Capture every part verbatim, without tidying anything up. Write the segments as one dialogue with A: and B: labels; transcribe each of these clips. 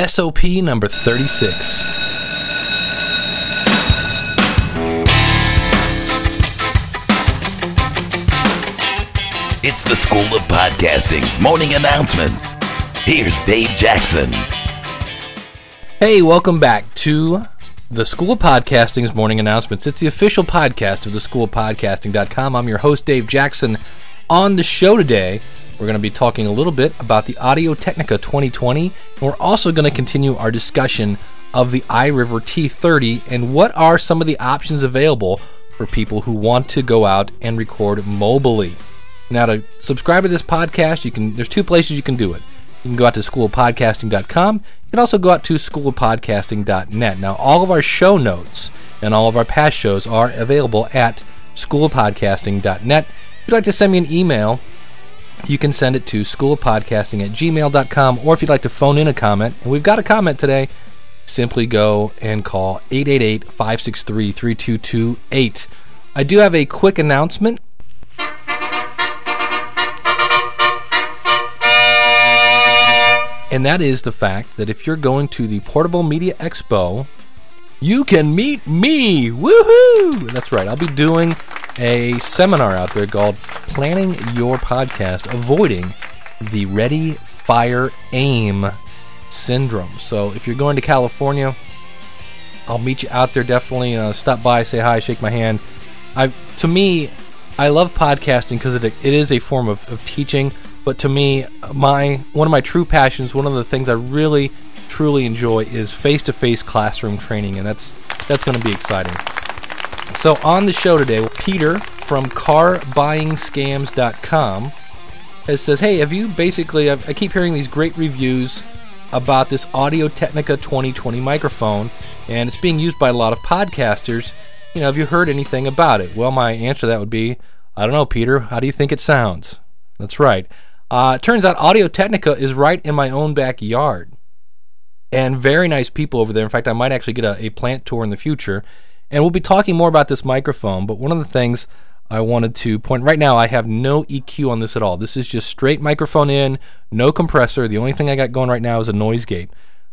A: S O P number thirty-six.
B: It's the School of Podcasting's morning announcements. Here's Dave Jackson.
A: Hey, welcome back to the School of Podcasting's morning announcements. It's the official podcast of the school of podcasting dot com. I'm your host, Dave Jackson. On the show today, we're going to be talking a little bit about the Audio-Technica twenty twenty, and we're also going to continue our discussion of the iRiver T thirty and what are some of the options available for people who want to go out and record mobily. Now, to subscribe to this podcast, you can. There's two places you can do it. You can go out to school of podcasting dot com. You can also go out to school of podcasting dot net. Now, all of our show notes and all of our past shows are available at school of podcasting dot net. If you'd like to send me an email, you can send it to school of podcasting at gmail dot com, or if you'd like to phone in a comment, and we've got a comment today, simply go and call eight eight eight, five six three, three two two eight. I do have a quick announcement. And that is the fact that if you're going to the Portable Media Expo, you can meet me. Woohoo! That's right. I'll be doing a seminar out there called Planning Your Podcast, Avoiding the Ready, Fire, Aim Syndrome. So if you're going to California, I'll meet you out there. Definitely uh, stop by, say hi, shake my hand. I, to me, I love podcasting because it, it is a form of, of teaching. But to me, my one of my true passions, one of the things I really, truly enjoy is face-to-face classroom training, and that's that's going to be exciting. So on the show today, Peter from car buying scams dot com has says, hey, have you basically, I've, I keep hearing these great reviews about this Audio-Technica twenty twenty microphone, and it's being used by a lot of podcasters. You know, have you heard anything about it? Well, my answer to that would be, I don't know, Peter. How do you think it sounds? That's right. Uh, it turns out Audio-Technica is right in my own backyard. And very nice people over there. In fact, I might actually get a, a plant tour in the future. And we'll be talking more about this microphone. But one of the things I wanted to point... Right now, I have no E Q on this at all. This is just straight microphone in, no compressor. The only thing I got going right now is a noise gate.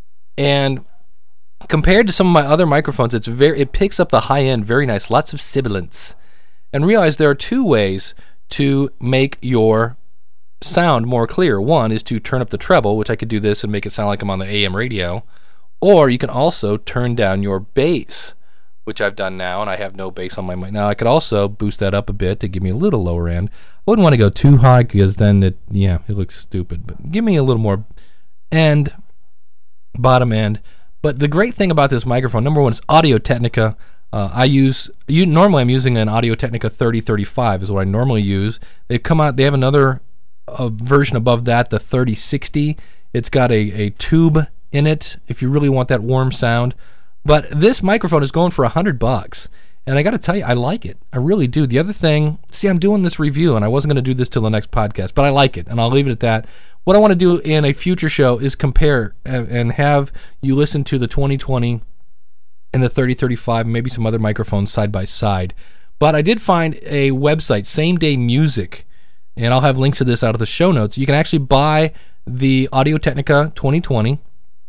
A: And compared to some of my other microphones, it's very it picks up the high end very nice. Lots of sibilance. And realize there are two ways to make your sound more clear. One is to turn up the treble, which I could do this and make it sound like I'm on the A M radio, or you can also turn down your bass, which I've done now, and I have no bass on my mic. Now I could also boost that up a bit to give me a little lower end. I wouldn't want to go too high because then it, yeah, it looks stupid, but give me a little more end, bottom end. But the great thing about this microphone, number one, is Audio-Technica. Uh, I use, you, normally I'm using an Audio-Technica thirty thirty-five is what I normally use. They've come out, they have another a version above that, the thirty sixty. It's got a, a tube in it if you really want that warm sound. But this microphone is going for a hundred bucks. And I got to tell you, I like it. I really do. The other thing, see, I'm doing this review, and I wasn't going to do this till the next podcast, but I like it, and I'll leave it at that. What I want to do in a future show is compare and have you listen to the twenty twenty and the thirty thirty-five, and maybe some other microphones side by side. But I did find a website, Same Day Music, and I'll have links to this out of the show notes. You can actually buy the Audio-Technica twenty twenty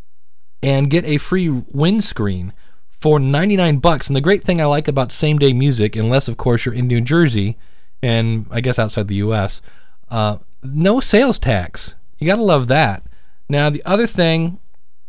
A: and get a free windscreen for ninety-nine bucks. And the great thing I like about Same Day Music, unless of course you're in New Jersey and I guess outside the U S, uh, no sales tax. You gotta love that. Now the other thing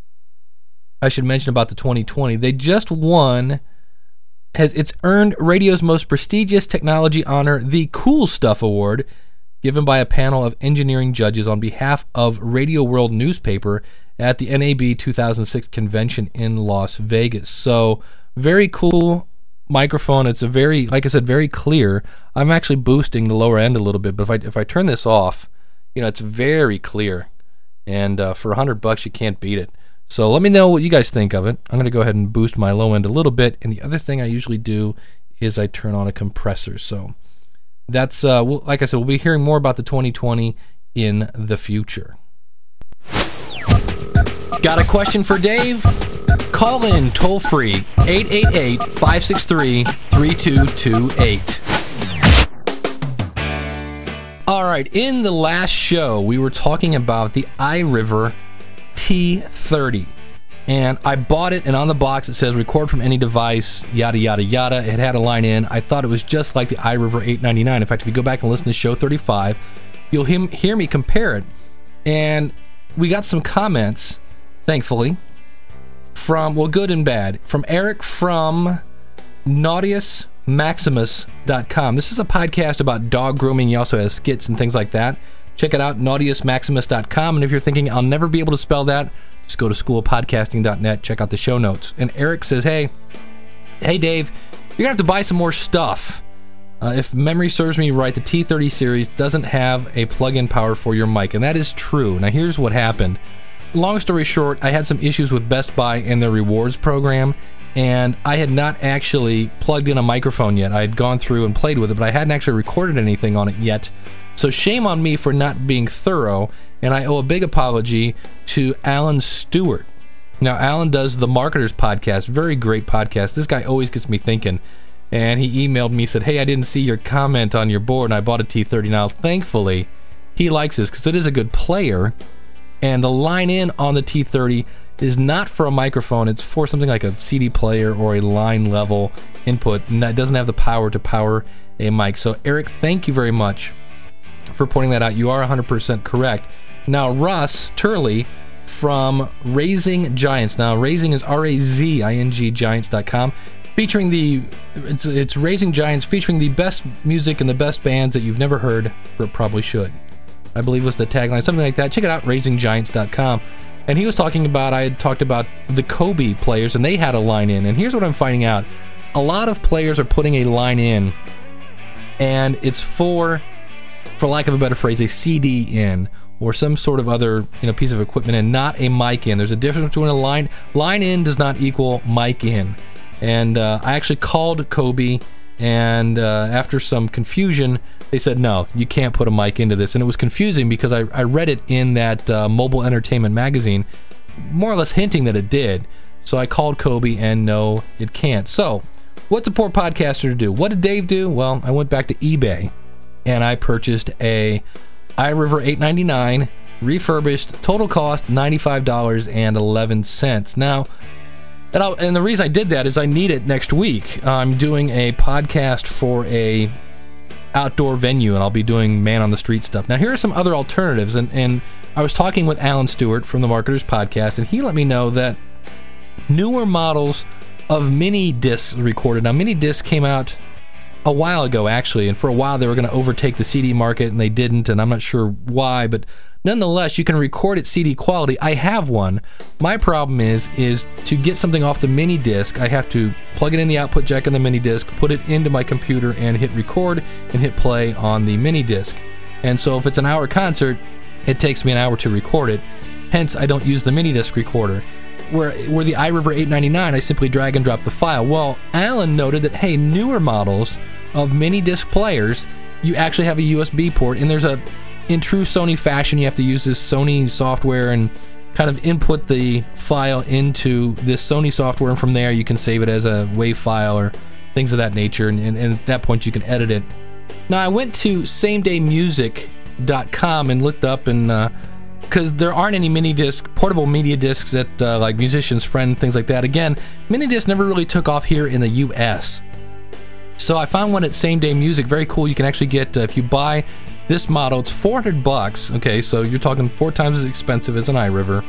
A: I should mention about the twenty twenty, they just won. Has it's earned radio's most prestigious technology honor, the Cool Stuff Award, given by a panel of engineering judges on behalf of Radio World newspaper at the N A B two thousand six convention in Las Vegas. So, very cool microphone. It's a very, like I said, very clear. I'm actually boosting the lower end a little bit, but if I if I turn this off, you know, it's very clear. And uh, for a hundred bucks, you can't beat it. So let me know what you guys think of it. I'm going to go ahead and boost my low end a little bit. And the other thing I usually do is I turn on a compressor. So that's, uh, we'll, like I said, we'll be hearing more about the twenty twenty in the future. Got a question for Dave? Call in toll free, eight eight eight, five six three, three two two eight. All right, in the last show, we were talking about the iRiver T thirty. And I bought it, and on the box it says record from any device, yada, yada, yada. It had a line in. I thought it was just like the iRiver eight ninety-nine. In fact, if you go back and listen to show thirty-five, you'll hear, hear me compare it. And we got some comments, thankfully, from, well, good and bad, from Eric from Nautilus Maximus dot com. This is a podcast about dog grooming. He also has skits and things like that. Check it out, Nautilus Maximus dot com. And if you're thinking, I'll never be able to spell that, just go to school of podcasting dot net, check out the show notes. And Eric says, hey, hey Dave, you're going to have to buy some more stuff. Uh, if memory serves me right, the T thirty series doesn't have a plug-in power for your mic, and that is true. Now here's what happened. Long story short, I had some issues with Best Buy and their rewards program, and I had not actually plugged in a microphone yet. I had gone through and played with it, but I hadn't actually recorded anything on it yet. So shame on me for not being thorough, and I owe a big apology to Alan Stewart. Now, Alan does the Marketers Podcast, very great podcast. This guy always gets me thinking, and he emailed me, said, hey, I didn't see your comment on your board, and I bought a T thirty. Now, thankfully, he likes this, because it is a good player, and the line-in on the T thirty is not for a microphone. It's for something like a C D player or a line-level input, and that doesn't have the power to power a mic. So, Eric, thank you very much for pointing that out. You are one hundred percent correct. Now, Russ Turley from Raising Giants. Now, Raising is R A Z I N G Giants dot com, featuring the, it's, it's Raising Giants, featuring the best music and the best bands that you've never heard, but probably should. I believe was the tagline, something like that. Check it out, Raising Giants dot com. And he was talking about, I had talked about the Kobe players, and they had a line in. And here's what I'm finding out. A lot of players are putting a line in, and it's for, for lack of a better phrase, a C D in, or some sort of other, you know, piece of equipment, and not a mic in. There's a difference between a line line in does not equal mic in. And uh, I actually called Kobe, and uh, after some confusion, they said, no, you can't put a mic into this. And it was confusing because I, I read it in that uh, Mobile Entertainment magazine, more or less hinting that it did. So I called Kobe, and no, it can't. So what's a poor podcaster to do? What did Dave do? Well, I went back to eBay, and I purchased a iRiver eight ninety-nine, refurbished, total cost ninety-five dollars and eleven cents. Now, and, I'll, and the reason I did that is I need it next week. I'm doing a podcast for a outdoor venue, and I'll be doing man on the street stuff. Now, here are some other alternatives, and, and I was talking with Alan Stewart from the Marketers Podcast, and he let me know that newer models of mini discs recorded. Now, mini discs came out a while ago, actually, and for a while they were going to overtake the C D market, and they didn't, and I'm not sure why, but nonetheless, you can record at C D quality. I have one. My problem is, is to get something off the mini disc, I have to plug it in the output jack on the mini disc, put it into my computer, and hit record, and hit play on the mini disc. And so if it's an hour concert, it takes me an hour to record it. Hence, I don't use the mini disc recorder. Where, where the iRiver eight ninety-nine, I simply drag and drop the file. Well, Alan noted that, hey, newer models of mini disc players, you actually have a U S B port, and there's a, in true Sony fashion, you have to use this Sony software and kind of input the file into this Sony software, and from there you can save it as a WAV file or things of that nature, and, and, and at that point you can edit it. Now, I went to same day music dot com and looked up, and uh, because there aren't any mini disc, portable media discs that uh, like Musician's Friend, things like that. Again, mini disc never really took off here in the U S. So I found one at Same Day Music, very cool. You can actually get, uh, if you buy this model, it's four hundred bucks. Okay, so you're talking four times as expensive as an iRiver.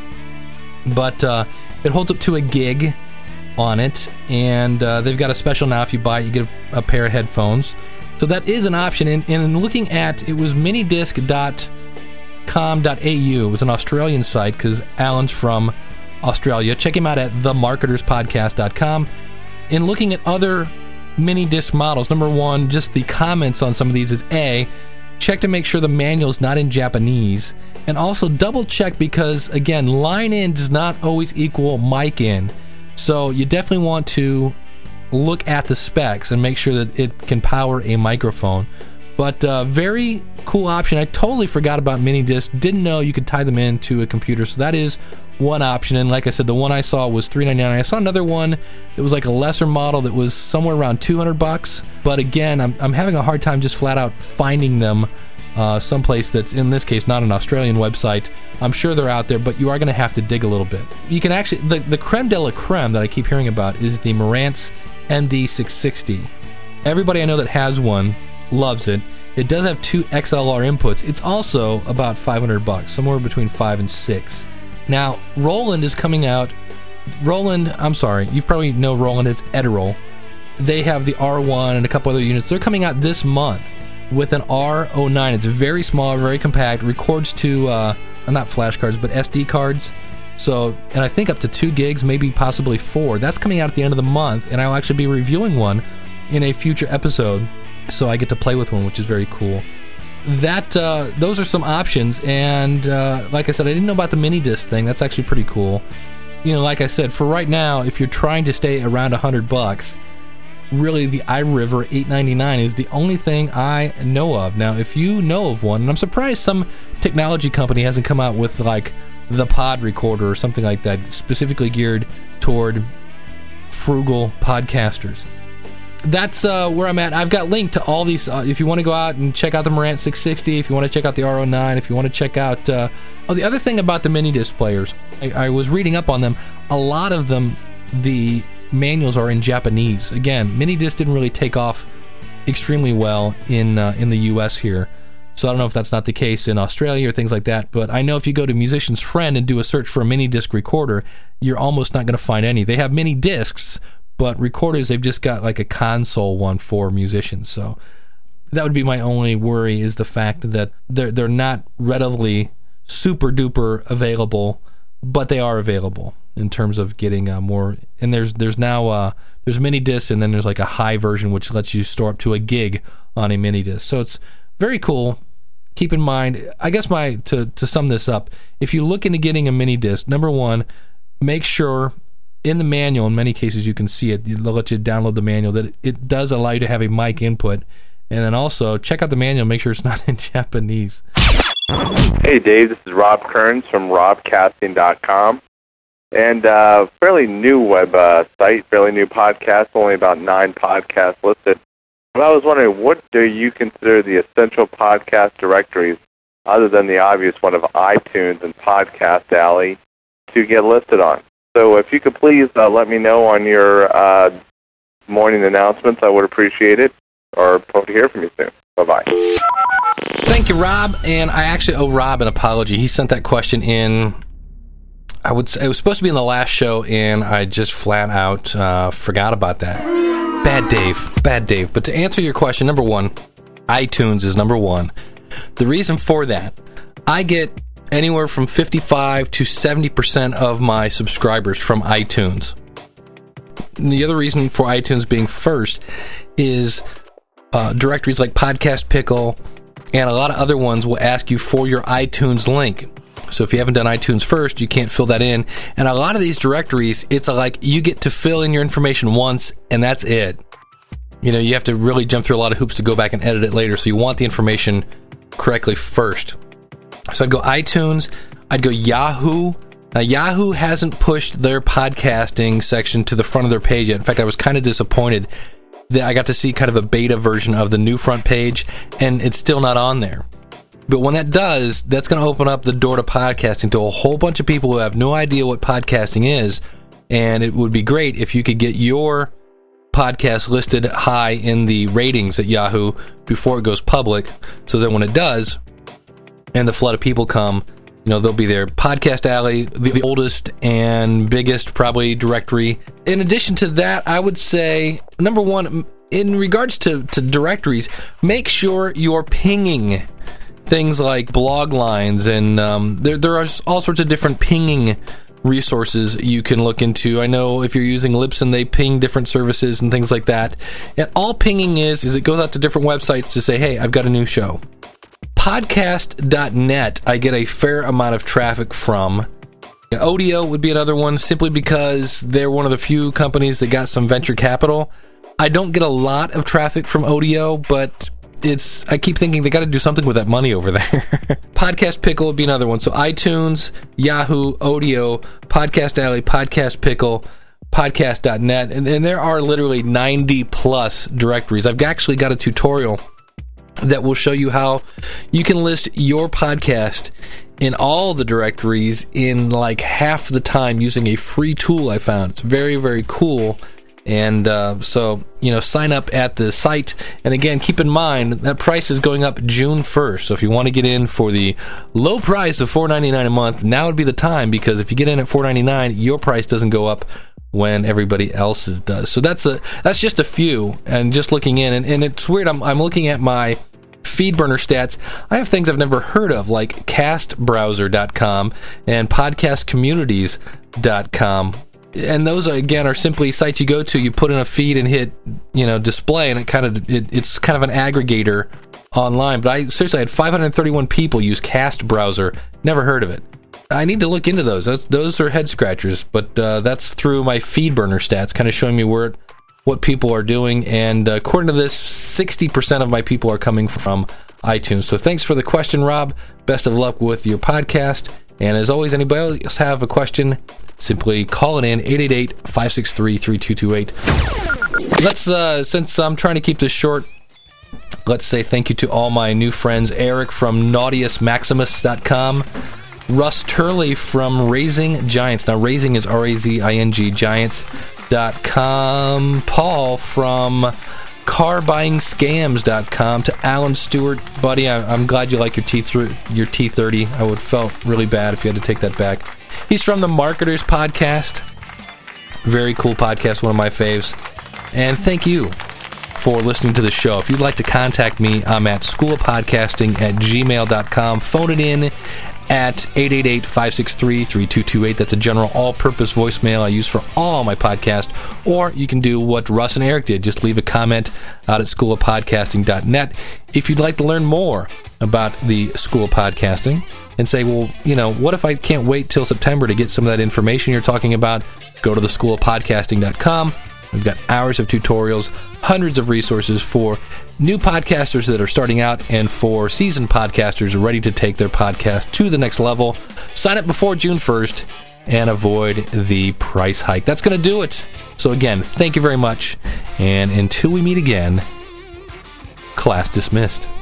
A: But uh, it holds up to a gig on it, and uh, they've got a special now. If you buy it, you get a, a pair of headphones. So that is an option. And, and in looking at, it was minidisc dot com dot a u. It was an Australian site because Alan's from Australia. Check him out at the marketers podcast dot com. In looking at other mini disc models, number one, just the comments on some of these is A, check to make sure the manual's not in Japanese, and also double check because, again, line in does not always equal mic in. So you definitely want to look at the specs and make sure that it can power a microphone. But uh, very cool option. I totally forgot about mini disc. Didn't know you could tie them into a computer. So that is one option. And like I said, the one I saw was three ninety-nine. I saw another one that was like a lesser model that was somewhere around two hundred bucks. But again, I'm I'm having a hard time just flat out finding them uh, someplace that's, in this case, not an Australian website. I'm sure they're out there, but you are going to have to dig a little bit. You can actually, the, the creme de la creme that I keep hearing about is the Marantz M D six sixty. Everybody I know that has one loves it. It does have two X L R inputs. It's also about five hundred bucks, somewhere between five and six. Now, Roland is coming out. Roland, I'm sorry, you probably know Roland as Edirol. They have the R one and a couple other units. They're coming out this month with an R oh nine. It's very small, very compact, records to, uh, not flash cards, but S D cards. So, and I think up to two gigs, maybe possibly four. That's coming out at the end of the month, and I'll actually be reviewing one in a future episode. So I get to play with one, which is very cool. That uh, those are some options, and uh, like I said, I didn't know about the mini disc thing. That's actually pretty cool. You know, like I said, for right now, if you're trying to stay around a hundred bucks, really the iRiver eight ninety-nine is the only thing I know of. Now, if you know of one, and I'm surprised some technology company hasn't come out with like the Pod Recorder or something like that, specifically geared toward frugal podcasters. That's uh, where I'm at. I've got linked to all these. Uh, if you want to go out and check out the Marantz six sixty, if you want to check out the R oh nine, if you want to check out... Uh, oh, the other thing about the mini disc players, I, I was reading up on them. A lot of them, the manuals are in Japanese. Again, mini disc didn't really take off extremely well in uh, in the U S here. So I don't know if that's not the case in Australia or things like that, but I know if you go to Musician's Friend and do a search for a mini disc recorder, you're almost not going to find any. They have mini discs, but recorders, they've just got like a console one for musicians. So that would be my only worry, is the fact that they're they're not readily super duper available, but they are available in terms of getting uh, more. And there's there's now uh, there's mini discs, and then there's like a high version which lets you store up to a gig on a mini disc. So it's very cool. Keep in mind, I guess my to to sum this up, if you look into getting a mini disc, number one, make sure in the manual, in many cases you can see it, they'll let you download the manual, that it does allow you to have a mic input. And then also check out the manual, make sure it's not in Japanese.
C: Hey Dave, this is Rob Kearns from rob casting dot com. And uh, fairly new web uh, site, fairly new podcast, only about nine podcasts listed. But I was wondering, what do you consider the essential podcast directories, other than the obvious one of iTunes and Podcast Alley, to get listed on? So if you could please uh, let me know on your uh, morning announcements, I would appreciate it, or hope to hear from you soon. Bye-bye.
A: Thank you, Rob. And I actually owe Rob an apology. He sent that question in, I would say, it was supposed to be in the last show, and I just flat out uh, forgot about that. Bad Dave. Bad Dave. But to answer your question, number one, iTunes is number one. The reason for that, I get anywhere from fifty-five to seventy percent of my subscribers from iTunes. And the other reason for iTunes being first is uh, directories like Podcast Pickle and a lot of other ones will ask you for your iTunes link. So if you haven't done iTunes first, you can't fill that in. And a lot of these directories, it's like you get to fill in your information once and that's it. You know, you have to really jump through a lot of hoops to go back and edit it later. So you want the information correctly first. So I'd go iTunes, I'd go Yahoo. Now, Yahoo hasn't pushed their podcasting section to the front of their page yet. In fact, I was kind of disappointed that I got to see kind of a beta version of the new front page, and it's still not on there. But when that does, that's going to open up the door to podcasting to a whole bunch of people who have no idea what podcasting is, and it would be great if you could get your podcast listed high in the ratings at Yahoo before it goes public, so that when it does, and the flood of people come, you know, they'll be there. Podcast Alley, the, the oldest and biggest probably directory. In addition to that, I would say, number one, in regards to, to directories, make sure you're pinging things like blog lines, and um, there, there are all sorts of different pinging resources you can look into. I know if you're using Libsyn, they ping different services and things like that. And all pinging is, is it goes out to different websites to say, hey, I've got a new show. Podcast dot net, I get a fair amount of traffic from. Odeo would be another one, simply because they're one of the few companies that got some venture capital. I don't get a lot of traffic from Odeo, but it's, I keep thinking they got to do something with that money over there. Podcast Pickle would be another one. So iTunes, Yahoo, Odeo, Podcast Alley, Podcast Pickle, podcast dot net, and, and there are literally ninety plus directories. I've actually got a tutorial that will show you how you can list your podcast in all the directories in like half the time using a free tool I found. It's very, very cool. And uh, so, you know, sign up at the site. And again, keep in mind that price is going up June first. So if you want to get in for the low price of four dollars and ninety-nine cents a month, now would be the time, because if you get in at four dollars and ninety-nine cents, your price doesn't go up when everybody else's does. So that's a that's just a few. And just looking in, and, and it's weird, I'm, I'm looking at my FeedBurner stats. I have things I've never heard of, like cast browser dot com and podcast communities dot com. And those, again, are simply sites you go to, you put in a feed and hit, you know, display, and it kind of it, it's kind of an aggregator online. But I seriously had five hundred thirty-one people use Cast Browser. Never heard of it. I need to look into those. Those, those are head scratchers, but uh, that's through my FeedBurner stats, kind of showing me where what people are doing. And uh, according to this, sixty percent of my people are coming from iTunes. So thanks for the question, Rob. Best of luck with your podcast. And as always, anybody else have a question, simply call it in, eight eight eight, five six three, three two two eight. Let's, uh, since I'm trying to keep this short, let's say thank you to all my new friends. Eric from Naughtius Maximus dot com, Russ Turley from Raising Giants. Now, Raising is R A Z I N G, Giants dot com. Paul from car buying scams dot com. To Alan Stewart, buddy, I, I'm glad you like your T th- your T thirty. I would felt really bad if you had to take that back. He's from the Marketers Podcast. Very cool podcast, one of my faves. And thank you for listening to the show. If you'd like to contact me, I'm at school of podcasting at gmail dot com. Phone it in at eight eight eight, five six three, three two two eight. That's a general all-purpose voicemail I use for all my podcasts. Or you can do what Russ and Eric did. Just leave a comment out at school of podcasting dot net. If you'd like to learn more about the School of Podcasting and say, well, you know, what if I can't wait till September to get some of that information you're talking about? Go to the school of podcasting dot com. We've got hours of tutorials, hundreds of resources for new podcasters that are starting out and for seasoned podcasters ready to take their podcast to the next level. Sign up before June first and avoid the price hike. That's going to do it. So again, thank you very much. And until we meet again, class dismissed.